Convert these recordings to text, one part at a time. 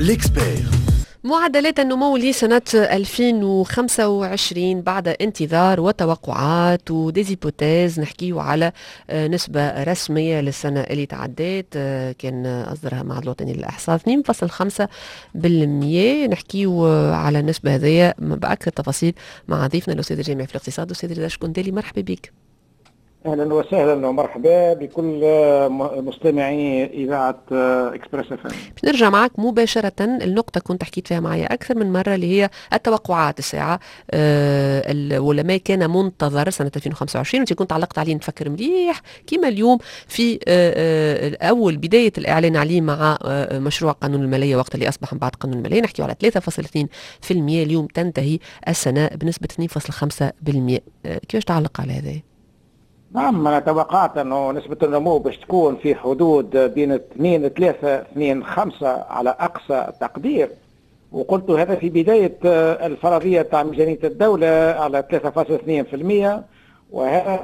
ليكسبير. معدلات النمو لسنة 2025 بعد انتظار وتوقعات وديزيبوتيز. نحكيه على نسبة رسمية للسنة اللي تعدت، كان أصدرها المعهد الوطني للإحصاء 2.5%. نحكيه على النسبة هذه بأكثر تفاصيل مع ضيفنا الأستاذ الجامعي في الاقتصاد أستاذ رضا شكندالي. مرحبا بك. اهلا وسهلا ومرحبا بكل مستمعي اذاعه اكسبريس اف ام. نرجع معك مباشره النقطه كنت حكيت فيها معايا اكثر من مره، اللي هي التوقعات الساعه ولا ما كان منتظر سنه 2025. وانت كنت علقت عليه نفكر مليح كيما اليوم في اول بدايه الاعلان عليه مع مشروع قانون الماليه، وقت اللي اصبح من بعد قانون الماليه نحكي على 3.2%. اليوم تنتهي السنه بنسبه 2.5%. كيفاش تعلق على هذا؟ نعم، أنا توقعت أنه نسبة النمو باش تكون في حدود بين 2.3-2.5 على أقصى تقدير، وقلت هذا في بداية الفرضية تاع ميزانية الدولة على 3.2%، وهذا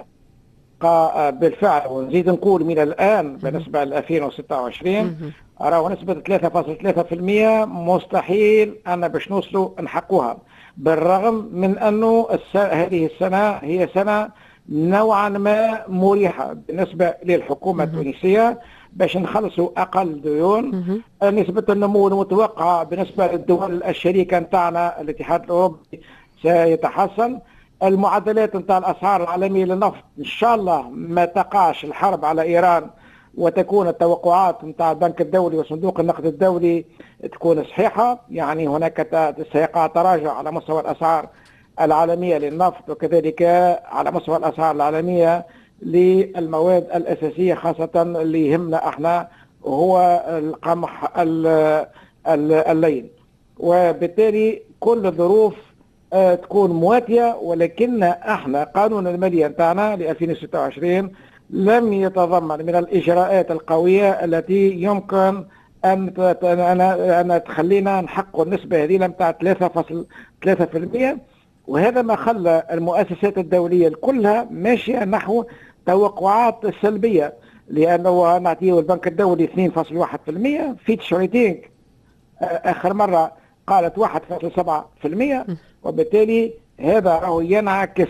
بالفعل. ونزيد نقول من الآن بالنسبة ل 2026 أرى نسبة 3.3% مستحيل أن باش نوصلوا نحقوها، بالرغم من أنه هذه السنة هي سنة نوعا ما مريحة بالنسبة للحكومة التونسية باش نخلصوا أقل ديون. نسبة النمو المتوقعة بالنسبة للدول الشريكة نتاعنا الاتحاد الأوروبي سيتحسن. المعدلات نتاع الأسعار العالمية للنفط إن شاء الله ما تقعش الحرب على إيران، وتكون التوقعات نتاع البنك الدولي وصندوق النقد الدولي تكون صحيحة. يعني هناك سيقع تراجع على مستوى الأسعار العالمية للنفط، وكذلك على مستوى الأسعار العالمية للمواد الأساسية، خاصة اللي يهمنا احنا هو القمح اللين. وبالتالي كل الظروف تكون مواتية، ولكن احنا قانون المالية نتاعنا ل 2026 لم يتضمن من الإجراءات القوية التي يمكن أن تخلينا نحقق النسبة هذه نتاع 3.3%. وهذا ما خلى المؤسسات الدولية كلها ماشية نحو توقعات سلبية، لأنه نعطيه البنك الدولي 2.1%، فيتش ريتينج آخر مرة قالت 1.7%، وبالتالي هذا راهو ينعكس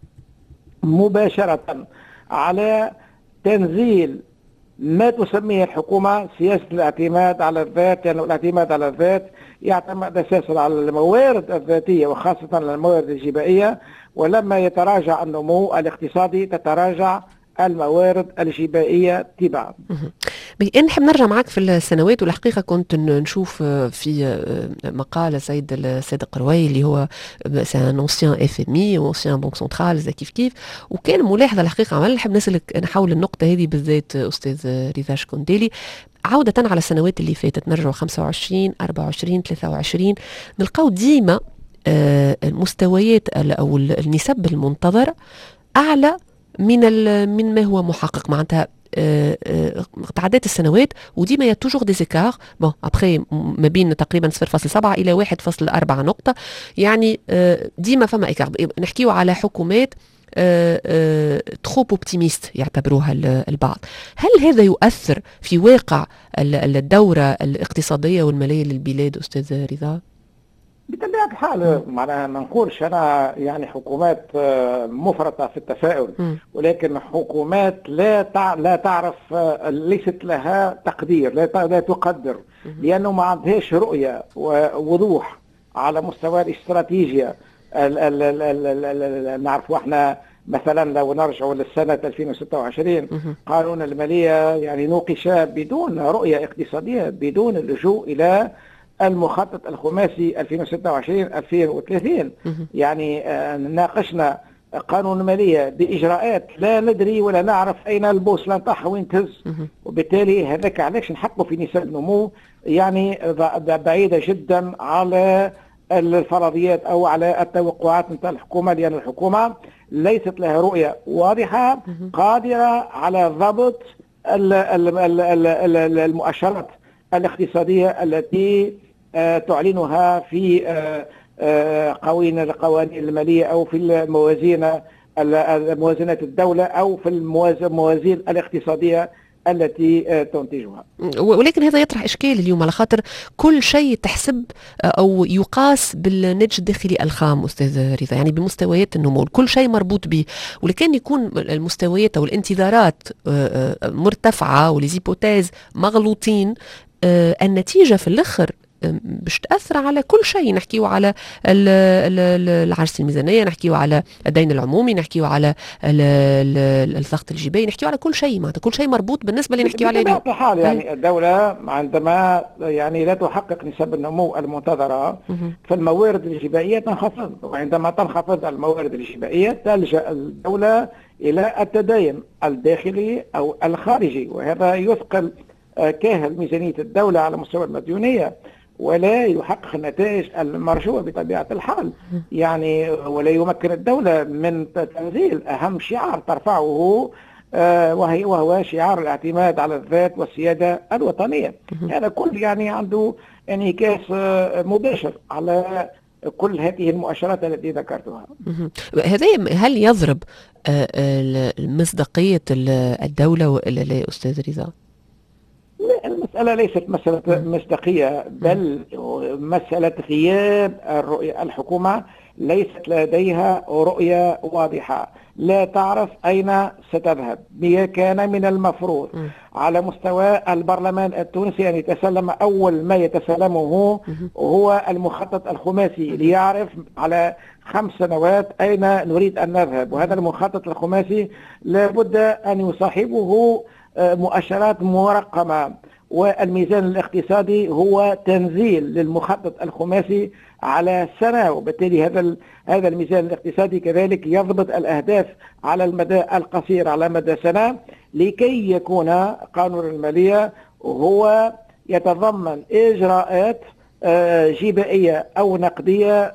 مباشرة على تنزيل ما تسميه الحكومة سياسة الاعتماد على الذات، لأن الاعتماد على الذات يعتمد أساسا على الموارد الذاتية وخاصة الموارد الجبائية، ولما يتراجع النمو الاقتصادي تتراجع الموارد الجبائية تباعا. نحب نرجع معك في السنوات، والحقيقة كنت نشوف في مقال السيد قروي اللي هو سان انسيان اف ام اي وانسيان بنك سنترال كيف، وكان ملاحظة الحقيقة عمل. نحب نسألك نحول النقطة هذه بالذات أستاذ رضا شكندالي، عودة على السنوات اللي فاتت، نرجع 25 24 23 نلقاو ديما المستويات أو النسب المنتظرة أعلى من ما هو محقق. معناتها تعدات السنوات وديما يا توجور دي زيكار بون ابخي ما بين تقريبا 0.7 الى 1.4 نقطة. يعني ديما فما ايكار. نحكيو على حكومات تروب اوبتيميست يعتبروها البعض. هل هذا يؤثر في واقع الدورة الاقتصادية والمالية للبلاد أستاذ رضا؟ بطبيعة الحال معناها ما نقولش أنا يعني حكومات مفرطة في التفاؤل، ولكن حكومات لا تعرف، ليست لها تقدير، لا تقدر، لأنه ما عندهاش رؤية ووضوح على مستوى الاستراتيجية. نعرف احنا مثلا لو نرجع للسنة 2026 قانون المالية يعني نوقش بدون رؤية اقتصادية، بدون اللجوء إلى المخطط الخماسي 2026-2030. يعني ناقشنا قانون المالية بإجراءات لا ندري ولا نعرف أين البوصلة نتاعها وين تهز، وبالتالي هذاك علاش نحققوا في نسب نمو يعني بعيدة جدا على الفرضيات أو على التوقعات نتاع الحكومة، لأن الحكومة ليست لها رؤية واضحة قادرة على ضبط المؤشرات الاقتصادية التي تعلنها في القوانين المالية أو في موازينات الدولة أو في الموازين الاقتصادية التي تنتجها. ولكن هذا يطرح إشكال اليوم، على خاطر كل شيء تحسب أو يقاس بالناتج الداخلي الخام أستاذ رضا، يعني بمستويات النمو كل شيء مربوط به، ولكن يكون المستويات أو الانتظارات مرتفعة والزيبوتيز مغلوطين، النتيجة في الآخر باش تأثر على كل شيء. نحكيو على العجز الميزانية، نحكيو على الدين العمومي، نحكيو على الضغط الجباي، نحكيو على كل شيء، معناتها كل شيء مربوط بالنسبة اللي نحكيو عليه اليوم. بطبيعة الحال يعني الدولة عندما يعني لا تحقق نسب النمو المنتظرة فالموارد الجبائية تنخفض، وعندما تنخفض الموارد الجبائية تلجأ الدولة إلى التدين الداخلي أو الخارجي، وهذا يثقل كاهل ميزانية الدولة على مستوى المديونية ولا يحقق النتائج المرجوة بطبيعة الحال. يعني ولا يمكن الدولة من تنزيل أهم شعار ترفعه وهو شعار الاعتماد على الذات والسيادة الوطنية. هذا كل يعني عنده انعكاس مباشر على كل هذه المؤشرات التي ذكرتها. هذا هل يضرب مصداقية الدولة أستاذ رضا؟ المسألة ليست مسألة مصداقية، بل مسألة غياب الرؤية. الحكومة ليست لديها رؤية واضحة، لا تعرف أين ستذهب. كان من المفروض على مستوى البرلمان التونسي أن يتسلم أول ما يتسلمه هو المخطط الخماسي ليعرف على 5 سنوات أين نريد أن نذهب، وهذا المخطط الخماسي لابد أن يصاحبه مؤشرات مرقمة، والميزان الاقتصادي هو تنزيل للمخطط الخماسي على سنة، وبالتالي هذا الميزان الاقتصادي كذلك يضبط الأهداف على المدى القصير على مدى سنة، لكي يكون قانون المالية هو يتضمن إجراءات جبائية أو نقدية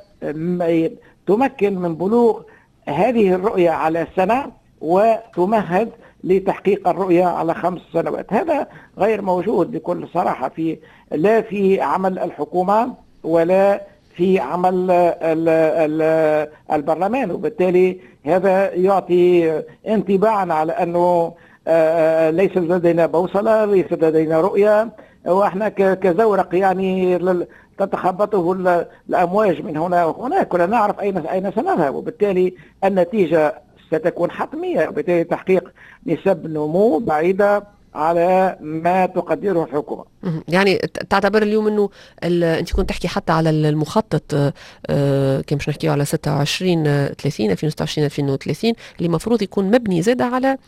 تمكن من بلوغ هذه الرؤية على سنة وتمهد لتحقيق الرؤية على 5 سنوات. هذا غير موجود بكل صراحة لا في عمل الحكومة ولا في عمل البرلمان، وبالتالي هذا يعطي انطباعا على أنه ليس لدينا بوصلة، ليس لدينا رؤية، واحنا كزورق يعني تتخبطه الأمواج من هنا وهناك، ولا نعرف أين سنذهب، وبالتالي النتيجة ستكون حتمية، وبالتالي تحقيق نسب نمو بعيدة على ما تقدره الحكومة. يعني تعتبر اليوم انه انت كنت تحكي حتى على المخطط كان باش نحكيو على 26 30 2026 2030 اللي المفروض يكون مبني زاد على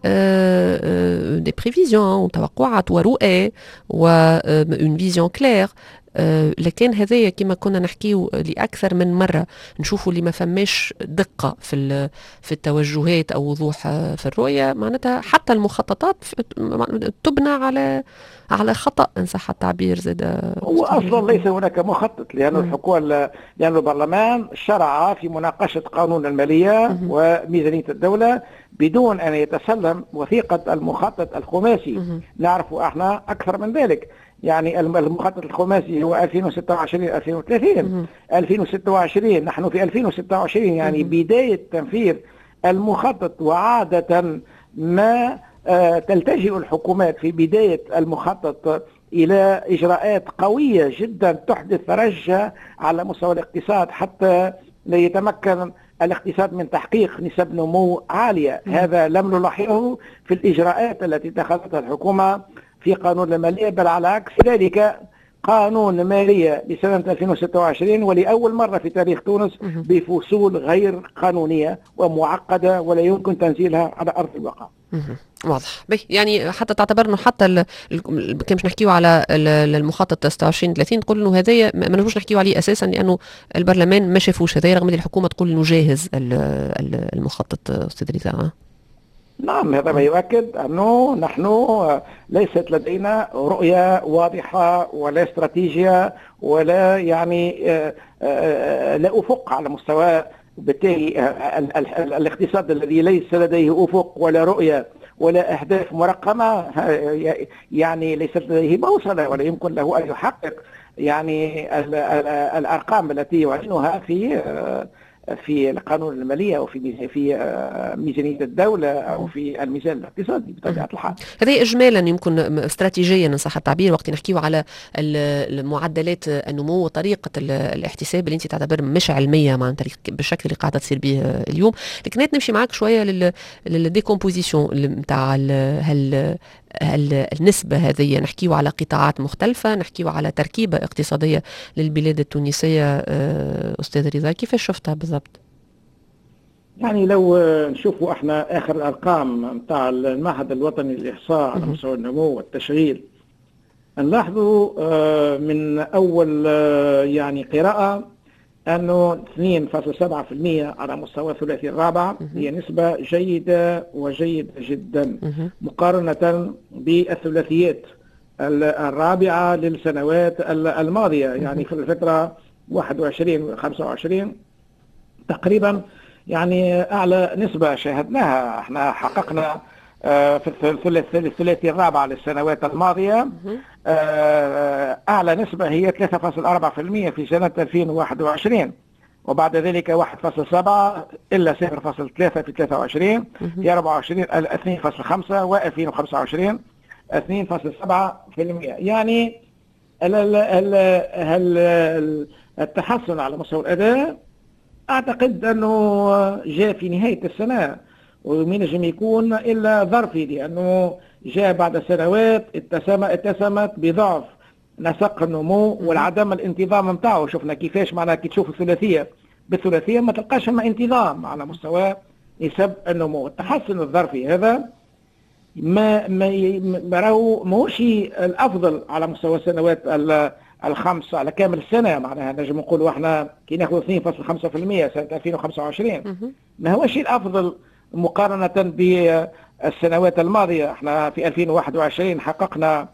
دي بريفيزيون توقعات ورؤى و اون فيزيون كلير، لكن هذايا كما كنا نحكيو لأكثر من مرة نشوفوا اللي ما فماش دقة في التوجهات أو وضوح في الرؤية، معناتها حتى المخططات تبنى على خطأ إن صح التعبير. زاد هو أصلا ليس هناك مخطط، لأن الحكومة لأن البرلمان شرع في مناقشة قانون المالية وميزانية الدولة بدون أن يتسلم وثيقة المخطط الخماسي. نعرف احنا أكثر من ذلك، يعني المخطط الخماسي هو 2026 2030 2026 نحن في 2026 يعني بداية تنفيذ المخطط. وعادة ما تلتجئ الحكومات في بداية المخطط إلى إجراءات قوية جدا تحدث رجة على مستوى الاقتصاد حتى يتمكن الاقتصاد من تحقيق نسب نمو عالية. هذا لم نلاحظه في الإجراءات التي اتخذتها الحكومة في قانون المالية، بل على عكس ذلك قانون مالية لسنة 2026 ولأول مرة في تاريخ تونس بفصول غير قانونية ومعقدة ولا يمكن تنزيلها على أرض الواقع. واضح. يعني حتى تعتبر انه حتى كان باش نحكيو على المخطط 26 30 تقول انه هذايا ما نجموش نحكيو عليه اساسا لانه البرلمان ما شافوش هذايا، رغم ان الحكومه تقول انه جاهز المخطط استاذ رضا. نعم، هذا ما يؤكد أنه نحن ليست لدينا رؤية واضحة ولا استراتيجية ولا يعني لا أفق على مستوى. بالتالي الاقتصاد الذي ليس لديه أفق ولا رؤية ولا أهداف مرقمة يعني ليست لديه بوصلة ولا يمكن له أن يحقق يعني الأرقام التي يعلنها في في القانون المالية أو في ميزانية الدولة أو في الميزان الاقتصادي بطبيعة الحال. هذه إجمالا يمكن استراتيجيا إن صح التعبير وقت نحكيو على معدلات النمو وطريقة الاحتساب اللي أنت تعتبر مش علمية مع بالشكل اللي قاعدة تصير به اليوم. لكن نمشي معك شوية للديكومبوزيسيون نتاع النسبة هذه. نحكيو على قطاعات مختلفة، نحكيو على تركيبة اقتصادية للبلاد التونسية. أستاذ رضا كيف شفتها بالضبط؟ يعني لو نشوفوا احنا اخر الارقام نتاع المعهد الوطني للاحصاء على مستوى النمو والتشغيل، نلاحظوا من اول يعني قراءة انه 2.7% على مستوى ثلاثي الرابعة، هي نسبة جيدة وجيدة جدا مقارنة بالثلاثيات الرابعة للسنوات الماضية. يعني في الفترة 21 25 تقريبا يعني أعلى نسبة شاهدناها. احنا حققنا في الثلاثي الرابعة للسنوات الماضية أعلى نسبة هي 3.4% في سنة 2021، وبعد ذلك 1.7 إلا 0.3 في 23، في 24 2.5 و 2025 2.7%. يعني التحسن على مستوى الأداء أعتقد أنه جاء في نهاية السنة ومن نجم يكون إلا ظرفي، لأنه جاء بعد سنوات اتسمت بضعف نسق النمو والعدم الانتظام نتاعو. شفنا كيفاش معناها كي تشوف الثلاثية بالثلاثية ما تلقاش ما انتظام على مستوى نسب النمو. التحسن الظرفي هذا ما راهو ماهوش الأفضل على مستوى السنوات الخمس على كامل السنة. معناها نجم نقولوا احنا كي ناخذ 2.5% سنة 2025 ما هوش الأفضل مقارنة بالسنوات الماضية. احنا في 2021 حققنا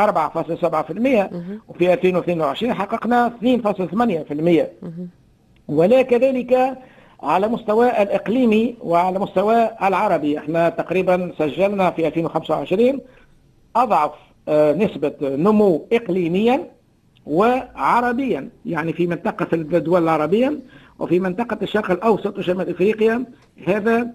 4.7% وفي 2022 حققنا 2.8%. ولا كذلك على مستوى الإقليمي وعلى مستوى العربي احنا تقريبا سجلنا في 2025 أضعف نسبة نمو إقليميا وعربيا، يعني في منطقة الدول العربية وفي منطقة الشرق الأوسط وشمال إفريقيا. هذا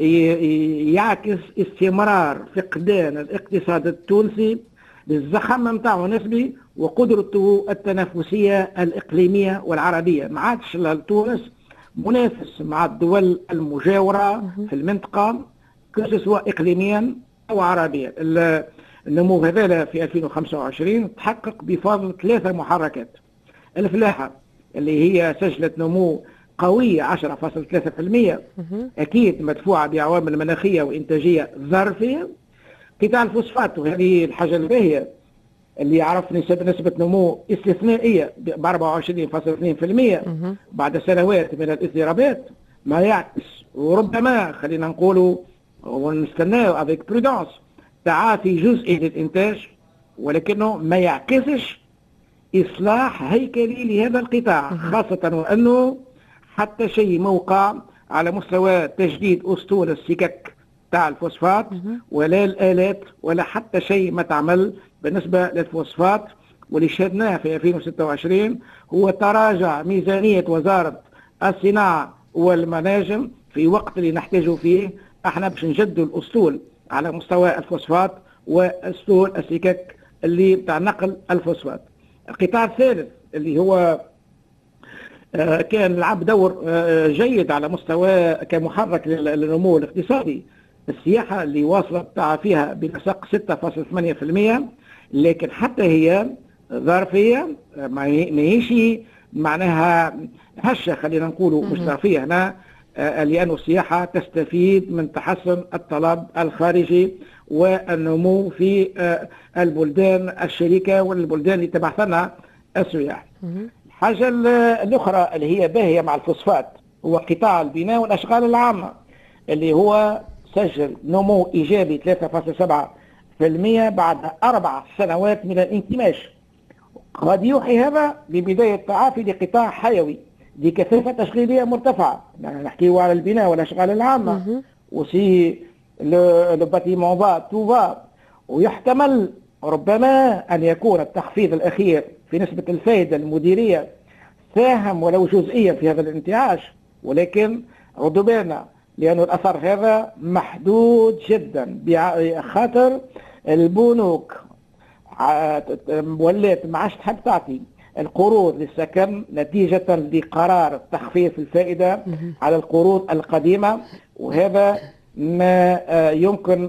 يعكس استمرار فقدان الاقتصاد التونسي للزخم نتاعو النسبي وقدرته التنافسية الإقليمية والعربية. ما عادش تونس منافس مع الدول المجاورة في المنطقة سواء إقليميا أو عربيا. النمو هذا في 2025 تحقق بفضل 3 محركات: الفلاحة اللي هي سجلت نمو قوية 10.3%، أكيد مدفوعة بعوامل مناخية وإنتاجية ظرفية. قطاع الفوسفات وهذه الحاجة الباهية اللي يعرف نسبة نمو استثنائية ب 24.2% بعد سنوات من الاضطرابات، ما يعكس وربما خلينا نقولوا ونستناو افيك برودونس تعافي جزئي للإنتاج، ولكنه ما يعكسش إصلاح هيكلي لهذا القطاع، خاصة وأنه حتى شيء موقع على مستوى تجديد أسطول السكك تاع الفوسفات ولا الآلات ولا حتى شيء ما تعمل بالنسبة للفوسفات. واللي شاهدناه في 2026 هو تراجع ميزانية وزارة الصناعة والمناجم في وقت اللي نحتاجه فيه احنا باش نجدوا الأسطول على مستوى الفوسفات وأسطول السكك اللي بتاع نقل الفوسفات. القطاع الثالث اللي هو كان لعب دور جيد على مستوى كمحرك للنمو الاقتصادي، السياحة اللي واصلت تعافيها بنسق 6.8%، لكن حتى هي ظرفية ما هيش معناها هشة، خلينا نقولوا مش ظرفية هنا، لأن السياحة تستفيد من تحسن الطلب الخارجي والنمو في البلدان الشريكة والبلدان اللي تبعث لها السياح. الحاجة الأخرى اللي هي باهية مع الفوسفات هو قطاع البناء والأشغال العامة اللي هو سجل نمو إيجابي 3.7% بعد 4 سنوات من الانكماش. قد يوحي هذا ببداية تعافي لقطاع حيوي بكثافة تشغيلية مرتفعة. يعني نحكي على البناء والأشغال العامة وسي لو باتيمون فا تو فا، ويحتمل ربما أن يكون التخفيض الأخير في نسبة الفائدة المديرية ساهم ولو جزئيا في هذا الانتعاش، ولكن ردوا بالنا لأن الأثر هذا محدود جدا، خاطر البنوك ولات ما عادش تحب تعطي القروض للسكن نتيجة لقرار تخفيض الفائدة على القروض القديمة، وهذا ما يمكن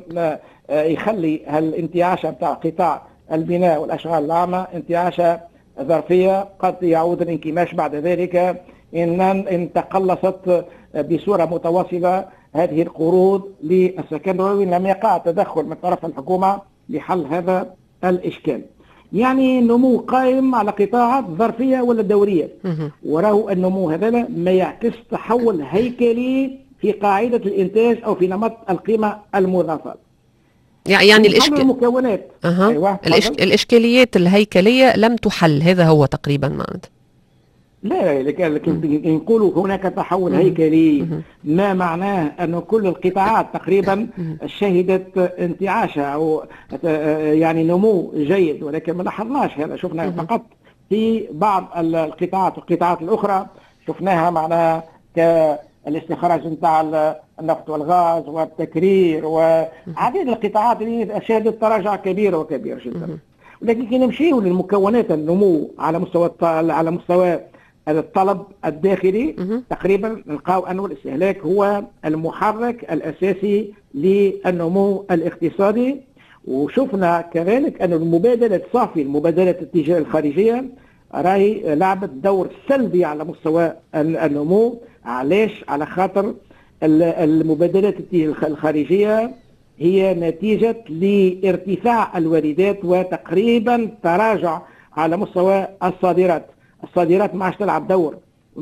يخلي هالانتعاشة بتاع قطاع البناء والأشغال العامة انتعاشة ظرفية قد يعود الانكماش بعد ذلك إن تقلصت بصورة متواصلة هذه القروض للسكن وإن لم يقع تدخل من طرف الحكومة لحل هذا الإشكال. يعني نمو قائم على قطاعات ظرفية ولا دورية، وراه النمو هذا ما يعكس تحول هيكلي في قاعدة الإنتاج أو في نمط القيمة المضافة. يعني المكونات أيوة. الإشكاليات الهيكلية لم تحل، هذا هو تقريبا معناته. لا، لكن نقولوا هناك تحول هيكلي، ما معناه أن كل القطاعات تقريبا شهدت انتعاشة أو يعني نمو جيد، ولكن ما لاحظناش هذا، شفنا فقط في بعض القطاعات، والقطاعات الأخرى شفناها معناها كالاستخراج نتاع النفط والغاز والتكرير وعديد القطاعات اللي شهدت تراجع كبير وكبير جدا. ولكن كي نمشيو للمكونات النمو على مستوى الطلب الداخلي تقريبا نلقاو أن الاستهلاك هو المحرك الأساسي للنمو الاقتصادي. وشفنا كذلك أن المبادلة الصافية، المبادلة التجارية الخارجية راهي لعبت دور سلبي على مستوى النمو. علاش؟ على خاطر المبادلات الخارجية هي نتيجة لارتفاع الواردات وتقريبا تراجع على مستوى الصادرات. الصادرات ما عادش تلعب دور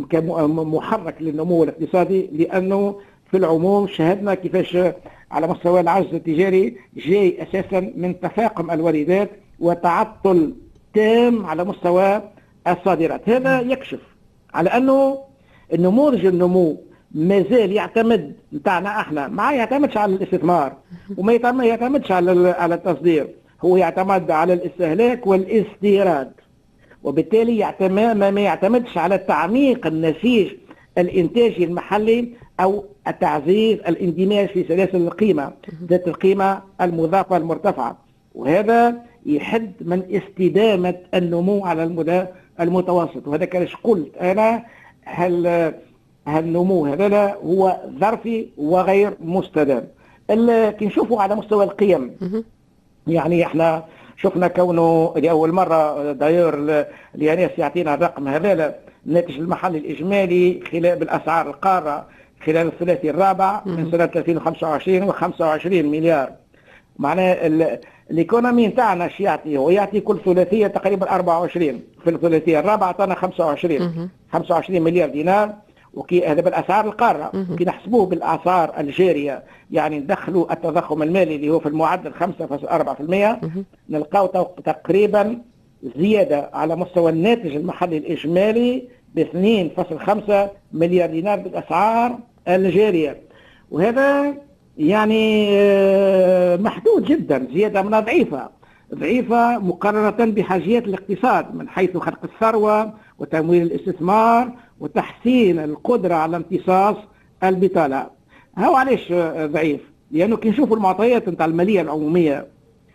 كمحرك للنمو الاقتصادي، لأنه في العموم شاهدنا كيفاش على مستوى العجز التجاري جاي أساسا من تفاقم الواردات وتعطل تام على مستوى الصادرات. هذا يكشف على أنه النموذج النمو ما زال يعتمد نتاعنا احنا، ما يعتمدش على الاستثمار وما يعتمدش على التصدير، هو يعتمد على الاستهلاك والاستيراد، وبالتالي ما يعتمدش على تعميق النسيج الانتاجي المحلي او تعزيز الاندماج في سلاسل القيمه ذات القيمه المضافه المرتفعه، وهذا يحد من استدامه النمو على المدى المتوسط. وهذا كاش قلت انا هالنمو هذا هو ظرفي وغير مستدام. كي نشوفوا على مستوى القيم، يعني احنا شفنا كونه لأول مرة داير اليانيس يعطينا الرقم هذا، الناتج المحلي الإجمالي خلال بالأسعار القارة خلال الثلاثي الرابع من سنة 2025 هو 25 مليار. معناه الايكونومي نتاعنا اش يعطي؟ هو يعطي كل ثلاثية تقريبا 24، في الثلاثية الرابعة عطانا 25 مليار دينار. وكي هذا بالاسعار القاره، كي نحسبوه بالاسعار الجاريه يعني ندخلوا التضخم المالي اللي هو في المعدل 5.4%، نلقاو تقريبا زياده على مستوى الناتج المحلي الاجمالي ب 2.5 مليار دينار بالاسعار الجاريه، وهذا يعني محدود جدا، زياده منها ضعيفه مقارنه بحاجيات الاقتصاد من حيث خلق الثروه وتمويل الاستثمار وتحسين القدرة على امتصاص البطالة. هو علاش ضعيف؟ لأنه كي نشوفوا المعطيات نتاع المالية العمومية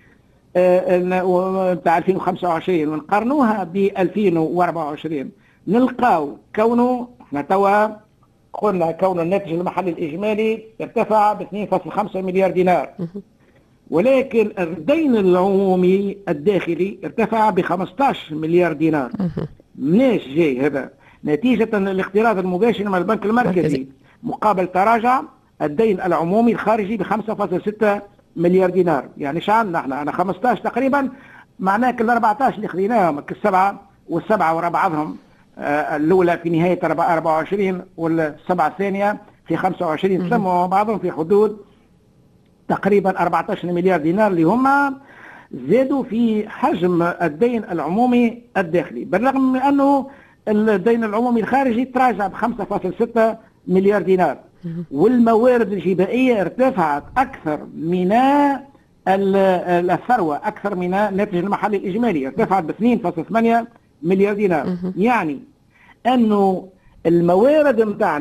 نتاع 2025 ونقارنوها ب 2024 نلقاو كونه احنا توا قلنا كون الناتج المحلي الإجمالي ارتفع ب 2.5 مليار دينار، ولكن الدين العمومي الداخلي ارتفع ب 15 مليار دينار. مناش جاي هذا؟ نتيجة الاقتراض المباشر من البنك المركزي مقابل تراجع الدين العمومي الخارجي ب 5.6 مليار دينار. يعني شعلنا احنا 15 تقريبا، معناه كل 14 اللي خذيناهم السبعة والسبعة ورا بعضهم، الأولى في نهاية 24 والسبعة الثانية في 25 سموا بعضهم في حدود تقريبا 14 مليار دينار اللي هما زادوا في حجم الدين العمومي الداخلي، بالرغم من أنه الدين العمومي الخارجي تراجع ب 5.6 مليار دينار، والموارد الجبائية ارتفعت أكثر من الثروة، أكثر من الناتج المحلي الإجمالي، ارتفعت ب 2.8 مليار دينار. يعني أنه الموارد متاعنا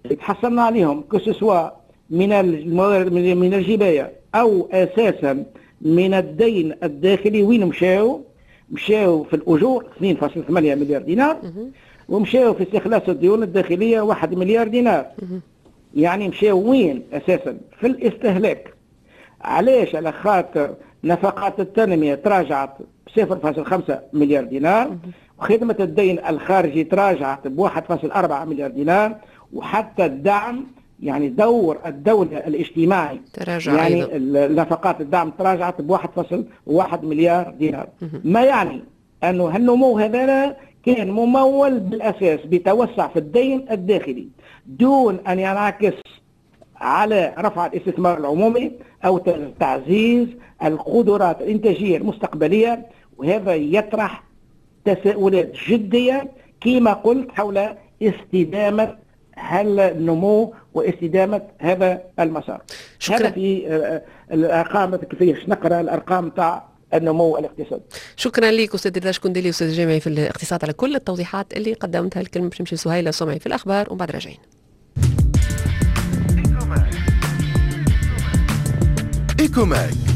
اللي تحصلنا عليهم كسوا من الموارد من الجباية أو أساسا من الدين الداخلي، وين مشاو؟ مشاو في الأجور 2.8 مليار دينار، ومشاو في استخلاص الديون الداخلية 1 مليار دينار. يعني مشاو وين أساسا؟ في الاستهلاك. علاش؟ على خاطر نفقات التنمية تراجعت ب 0.5 مليار دينار، وخدمة الدين الخارجي تراجعت ب 1.4 مليار دينار، وحتى الدعم يعني دور الدولة الاجتماعي تراجع يعني أيضا. نفقات الدعم تراجعت ب 1.1 مليار دينار. ما يعني أنه هالنمو هذا كان ممول بالأساس بتوسع في الدين الداخلي دون أن ينعكس على رفع الاستثمار العمومي أو تعزيز القدرات الإنتاجية المستقبلية، وهذا يطرح تساؤلات جدية كما قلت حول استدامة هالنمو واستدامة هذا المسار. شكرا. هذا في الأرقام كيفاش نقرأ الأرقام تاع النمو الاقتصادي. شكرا لك أستاذ درداش كنديلي أستاذ جامعي في الاقتصاد على كل التوضيحات اللي قدمتها. الكلمة باش نمشي سهيلة سمعي في الأخبار ومن بعد راجعين. إيكوماك